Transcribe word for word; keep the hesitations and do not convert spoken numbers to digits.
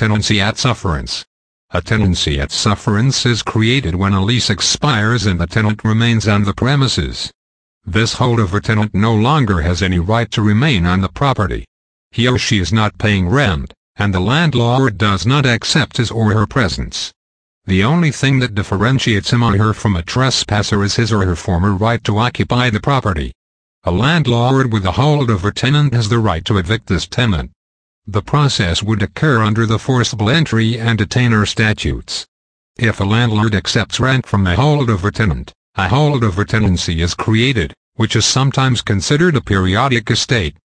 tenancy at sufferance. A tenancy at sufferance is created when a lease expires and the tenant remains on the premises. This holdover tenant no longer has any right to remain on the property. He or she is not paying rent, and the landlord does not accept his or her presence. The only thing that differentiates him or her from a trespasser is his or her former right to occupy the property. A landlord with a holdover tenant has the right to evict this tenant. The process would occur under the forcible entry and detainer statutes. If a landlord accepts rent from a holdover tenant, a holdover tenancy is created, which is sometimes considered a periodic estate.